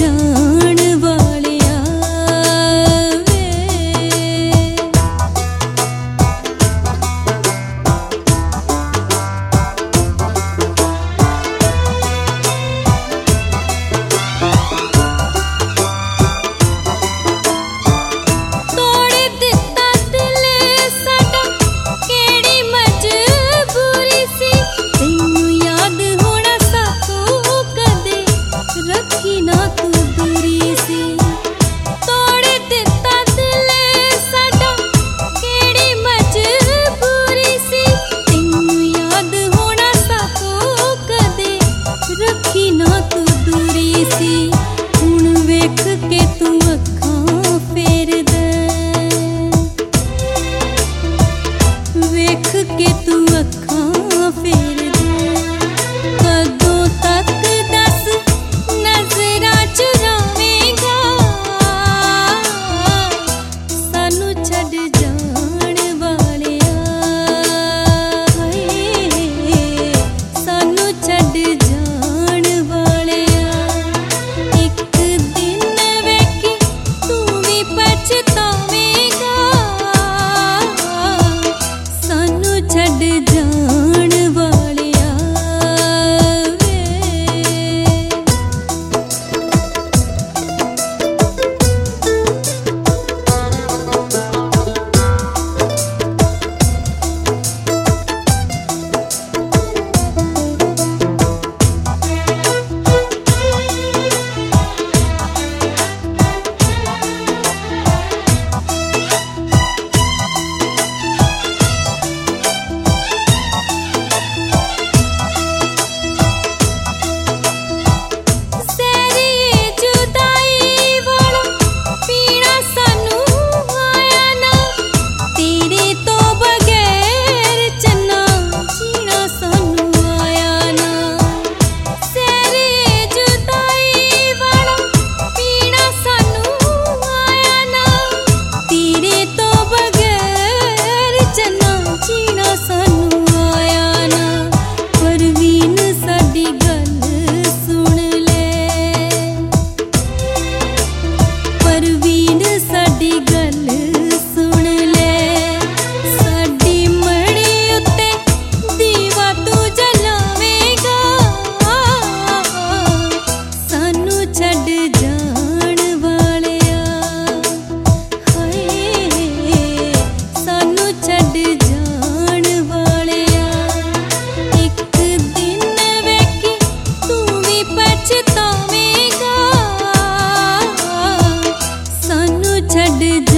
जान वालिया वे। तोड़ दिता दिल साडा केड़ी मजबूरी सी, तैनू याद होना साकू कदे रखी ना तू दूरी सी। तोड़ दिता दिल साडा केड़ी मजबूरी सी, तैनू याद होना साकू कदे रखी ना तू दूरी सी। हुण वेख के तू अखां फेर दे, वेख के तू अखां फेर दे। कदों तक दस नजरां चुरावेगा, सानू छड्ड जाण वालिया हाय, सानू छड्ड जाण वालिया। एक दिन वेखी तू भी पछतावेगा, सानू छड्ड जाण वालिया वे। परवीन साडी गल सुन ले, साडी मड़ी उत्ते दीवा तू जलावेगा, सानू छड्ड जाण वालिया हाय, सानू छड्ड जाण वालिया। एक दिन वेखी तू भी पछतावेगा, सानू छड्ड